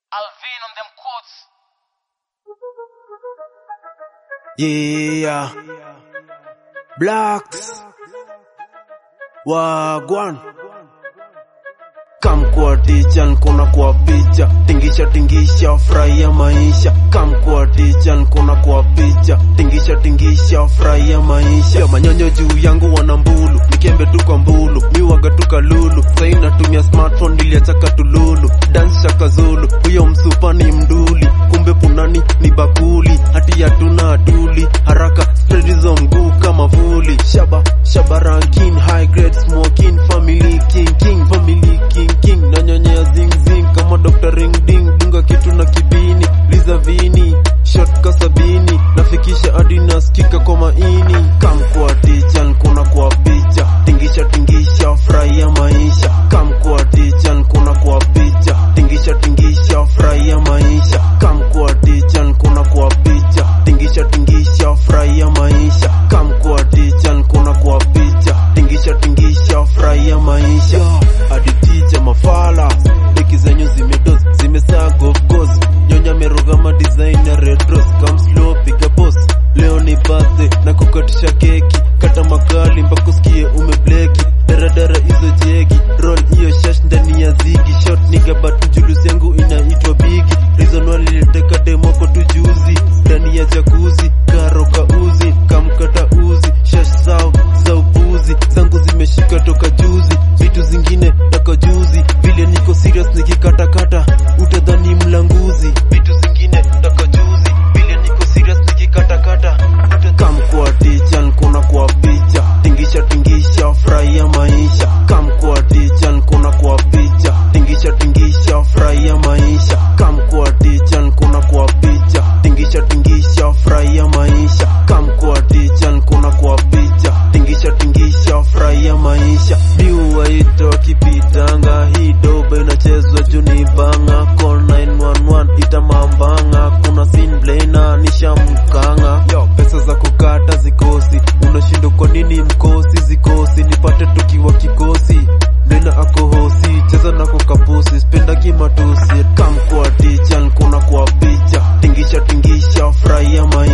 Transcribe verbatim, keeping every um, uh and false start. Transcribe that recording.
Alvin on them quotes. Yeah, Blacks Wagwan Kam kwa ticha nkuna kwa picha, tingisha tingisha furahia maisha. Kam kwa ticha nkuna kwa picha, tingisha tingisha furahia maisha. Manyonyo juu yangu wana mbulu, nikembe tu kwa mbulu, miwaga tu kalulu. Sai natumia smartphone niliacha katululu, dance shaka zulu. Huyo msupa ni mduli, kumbe punani ni bakuli. Hati ya tuna aduli, haraka spread hizo mguu kama vuli. Shaba, shaba ranking, high grade smoking, family king king, family king king. Nanyonyea zing zing kama Doctor Ring Ding, dunga kitu na kibini, liza vini, shot kasabini, nafikisha hadi nasikika kwa maini. Kam kwa ticha nkuna kwa picha, tingisha tingisha furahia maisha. Kam kwa ticha nkuna kwa picha, tingisha tingisha furahia maisha. Kam kwa ticha nkuna kwa picha, tingisha tingisha furahia maisha. Kam kwa ticha nkuna kwa picha, tingisha tingisha furahia maisha. Hadi ticha mafala, deki zenyu zimedoz, zimesaga of course. Nyonya meroga ma designer red rose, come slow piga boss. Leo ni birthday na kukatisha keki, kata makali mpaka usikie umebleki. Daradara hizo jegi, roll hiyo shash ndani ya zigi. Shot nigga but julus yangu inaitwa bigi. Reason wali liteka demoko tu juzi, ndani ya jacuzzi, karo kauzi, kamkata uzi. Shash sao za upuzi, zangu zimeshika toka juzi. Vitu zingine taka juzi, vile niko serious nikikata kata, utadhani mlanguzi. Vitu zingine taka juzi, vile niko serious nikikata kata. Kam kwa ticha nkuna kwa picha, tingisha tingisha furahia maisha. Kam kwa ticha nkuna kwa picha, tingisha tingisha furahia maisha. Kam kwa ticha nkuna kwa picha, tingisha tingisha furahia maisha. Kam kwa ticha nkuna kwa picha, tingisha tingisha furahia maisha. Miu waito wakipitanga, hii doba inachezwa juni banga. Call nine one one itamambanga, kuna scene blaina nishamkanga. Yo, pesa za kukata zikosi, unashindwa kwa nini mkosi zikosi. Nipate tukiwa kikosi, nena ako hosi, cheza na kukapusi, spenda kimatusi. Kam kwa ticha nkuna kwa picha, tingisha tingisha furahia maisha.